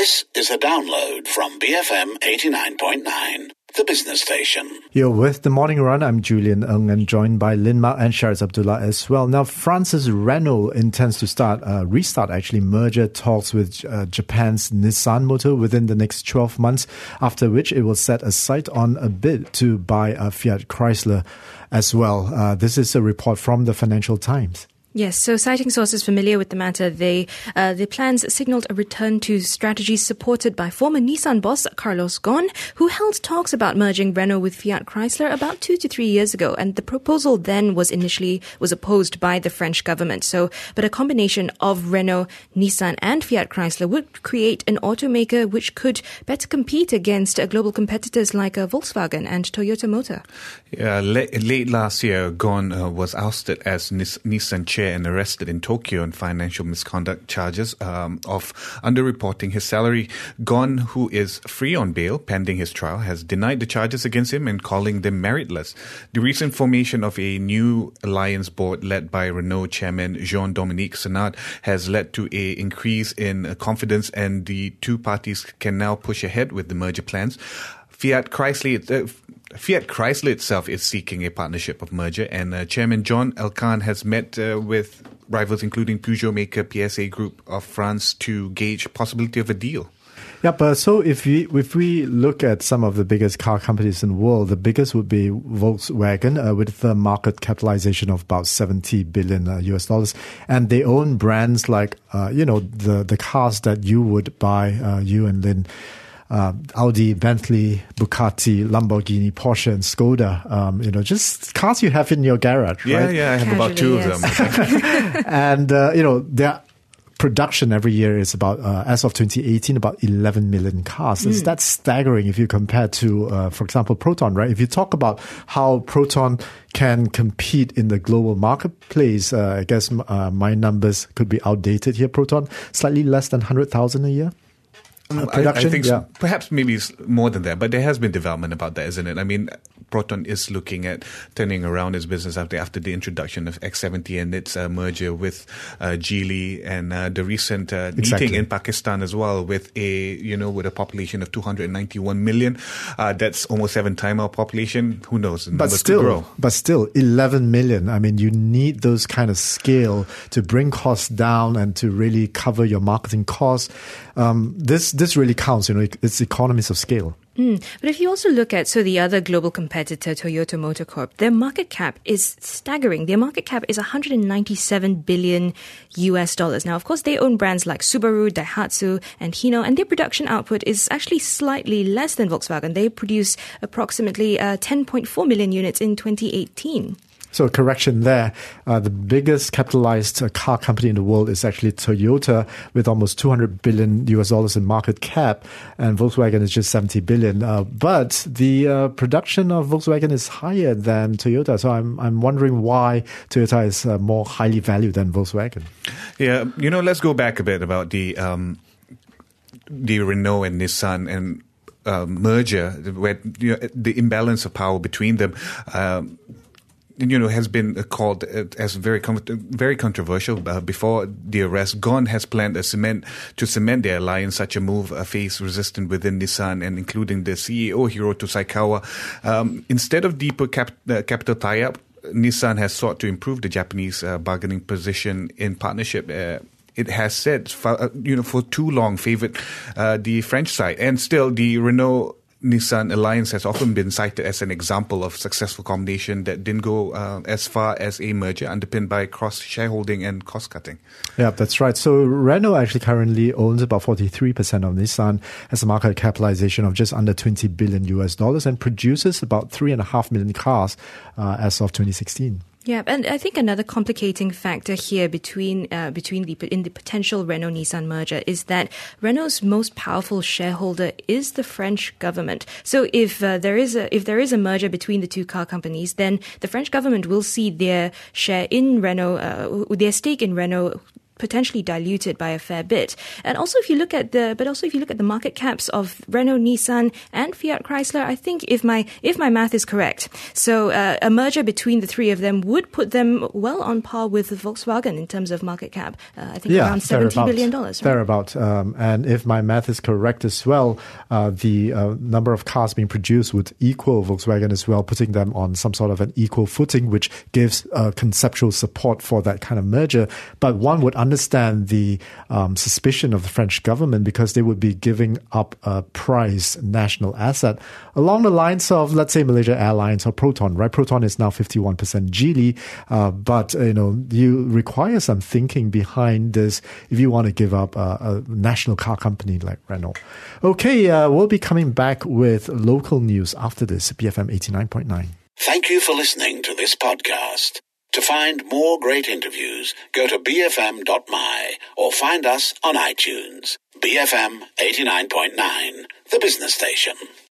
This is a download from BFM 89.9, the business station. You're with The Morning Run. I'm Julian Ng and joined by Lin Mak and Shariz Abdullah as well. Now, France's Renault intends to restart merger talks with Japan's Nissan Motor within the next 12 months, after which it will set a sight on a bid to buy Fiat Chrysler as well. This is a report from the Financial Times. Yes, so citing sources familiar with the matter, the plans signalled a return to strategies supported by former Nissan boss Carlos Ghosn, who held talks about merging Renault with Fiat Chrysler about 2 to 3 years ago. And the proposal then was opposed by the French government. But a combination of Renault, Nissan and Fiat Chrysler would create an automaker which could better compete against global competitors like Volkswagen and Toyota Motor. Late last year, Ghosn was ousted as Nissan chair and arrested in Tokyo on financial misconduct charges of underreporting his salary. Ghosn, who is free on bail pending his trial, has denied the charges against him and calling them meritless. The recent formation of a new alliance board led by Renault chairman Jean-Dominique Senard has led to an increase in confidence, and the two parties can now push ahead with the merger plans. Fiat Chrysler itself is seeking a partnership of merger, and Chairman John Elkann has met with rivals including Peugeot maker PSA Group of France to gauge possibility of a deal. Yep. So if we look at some of the biggest car companies in the world, the biggest would be Volkswagen with a market capitalization of about $70 billion US, and they own brands like the cars that you would buy, you and Lynn. Audi, Bentley, Bugatti, Lamborghini, Porsche, and Skoda. Just cars you have in your garage, right? Yeah, I have about two of them. And, their production every year is about, as of 2018, about 11 million cars. That's staggering if you compare to, for example, Proton, right? If you talk about how Proton can compete in the global marketplace, I guess my numbers could be outdated here. Proton, slightly less than 100,000 a year. Production? I think perhaps maybe it's more than that, but there has been development about that, isn't it? I mean, Proton is looking at turning around its business after the introduction of X70 and its merger with Geely, and the recent meeting in Pakistan as well with a population of 291 million. That's almost 7 times our population. Who knows? But still, 11 million. I mean, you need those kind of scale to bring costs down and to really cover your marketing costs. This really counts, it's economies of scale. But if you also look at the other global competitor, Toyota Motor Corp, their market cap is staggering. Their market cap is $197 billion US. Now, of course, they own brands like Subaru, Daihatsu, and Hino, and their production output is actually slightly less than Volkswagen. They produce approximately 10.4 million units in 2018. So a correction there. The biggest capitalized car company in the world is actually Toyota with almost $200 billion US in market cap, and Volkswagen is just $70 billion. But the production of Volkswagen is higher than Toyota. So I'm wondering why Toyota is more highly valued than Volkswagen. Yeah, let's go back a bit about the Renault and Nissan and merger, where the imbalance of power between them. Has been called as very controversial. Before the arrest, Ghosn has planned to cement their alliance. Such a move faced resistance within Nissan, and including the CEO Hiroto Saikawa. Instead of deeper capital tie-up, Nissan has sought to improve the Japanese bargaining position in partnership. It has said, for too long favored the French side, and still the Renault Nissan alliance has often been cited as an example of successful combination that didn't go as far as a merger underpinned by cross-shareholding and cost-cutting. Yeah, that's right. So Renault actually currently owns about 43% of Nissan, has a market capitalization of just under $20 billion US, and produces about 3.5 million cars as of 2016. Yeah, and I think another complicating factor here between the potential Renault-Nissan merger is that Renault's most powerful shareholder is the French government. So if there is a merger between the two car companies, then the French government will see their share in Renault, their stake in Renault potentially diluted by a fair bit. And also, if you look at the market caps of Renault, Nissan, and Fiat Chrysler, I think if my math is correct, so a merger between the three of them would put them well on par with Volkswagen in terms of market cap. I think around $70 billion. Right? Thereabout. And if my math is correct as well, the number of cars being produced would equal Volkswagen as well, putting them on some sort of an equal footing, which gives conceptual support for that kind of merger. But one would understand the suspicion of the French government, because they would be giving up a prized national asset along the lines of, let's say, Malaysia Airlines or Proton, right? Proton is now 51% Geely, but you require some thinking behind this if you want to give up a national car company like Renault. Okay, we'll be coming back with local news after this, BFM 89.9. Thank you for listening to this podcast. To find more great interviews, go to bfm.my or find us on iTunes. BFM 89.9, the business station.